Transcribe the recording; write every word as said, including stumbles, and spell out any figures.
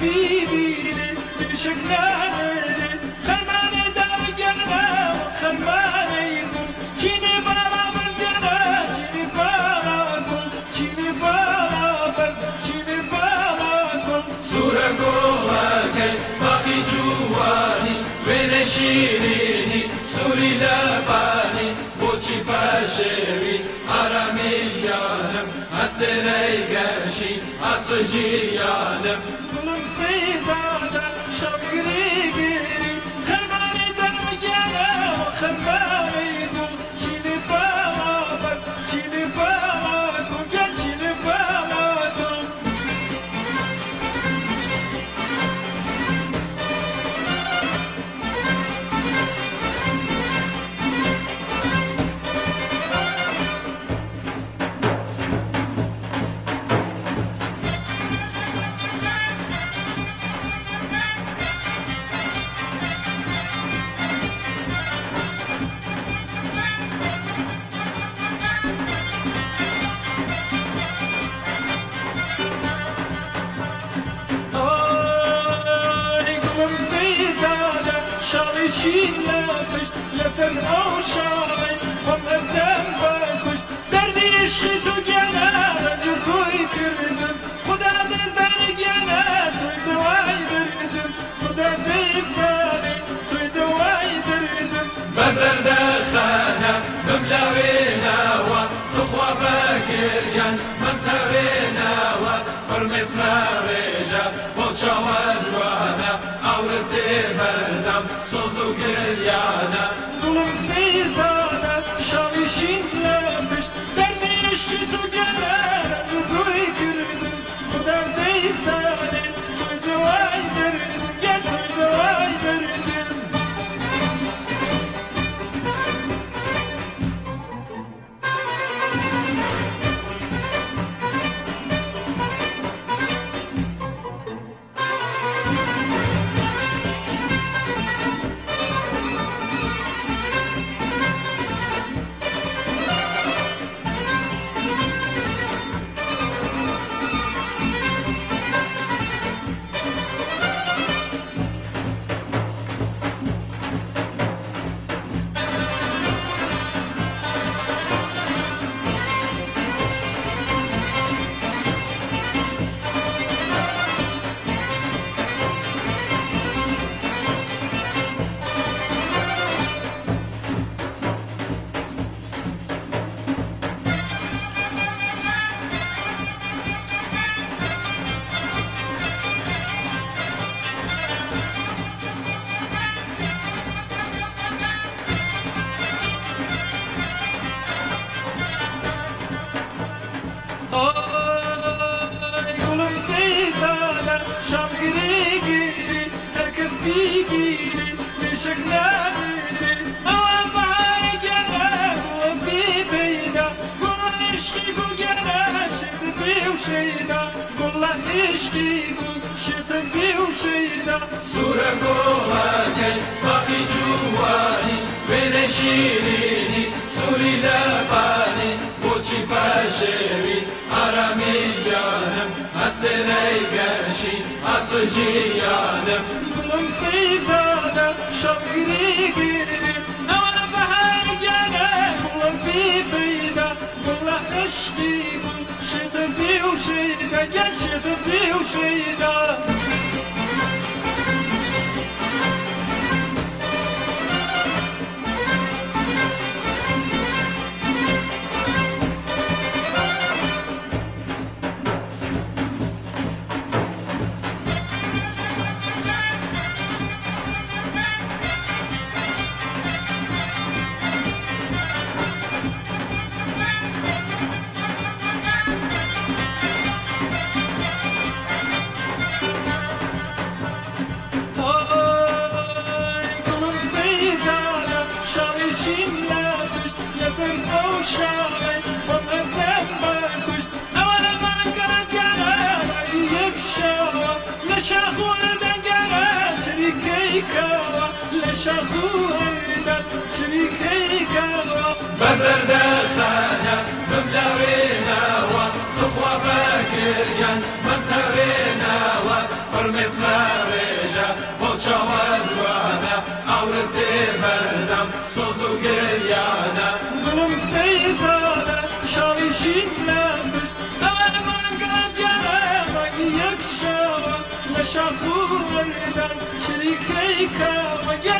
بيبيني لشكنا مري خرماني داقنا وخرماني يقول چيني بالا بزدنا چيني بالا كل چيني بالا بز چيني بالا كل سورة قولكي باخي جواني بين شيريني سوري لباني بوچي باشوي آرامي يانم استري قرشي أصجي يانم قلم سيزادة شبقري قري خرماني درجانا وخرماني قل چيني بالا بر چيني بالا قل يا چيني بالا قل شالي شين لابش لسر او شالي خم الدم باكش دربي عشقي تو جانا رجل روي كردم خدا دي زاني جانا توي دواي دردم خدا دي زاني توي دواي دردم بزر دخانا بملاوينا و تخوى باكريان منتوينا و فرمز ماريجا بوچا ودوانا عورتي بردم سوزو گریانا قلم سيزانا شالي شين لابش دربي عشقي تو جانا رجل روي كردم خدا دي زاني توي دواي دردم يا توي دواي دردم Ay gülüm seyzada şam giri giri herkes bibiri meşek namiri aman bahar gene gülüm bibeyda gül işki gül gene şedi biv şeyda güllan işki gül şedi biv şeyda سورة قولكي باخي جواني بين شيريني سوري لباني بوچي باشوي آرامي يانم استري قرشي أصجي يانم gülüm seyzada şam giri giri aman bahar gene gülüm bibeyda güllan işki gül şedi biv şeyda gel şedi biv şeyda شاعر خم الدم باكش أولا ما قرأت قرأ رأيك شاوى لشاخو عدن قرأ شريكي كاوى لشاخو عدن شريكي كاوى بزر دخانا بملاوينا و تخوى باكريان منتوينا و فرمز yana Gülüm seyzade şalişin lenmiş Dağıman gölgene yakşava Neşahu verden şerikey kava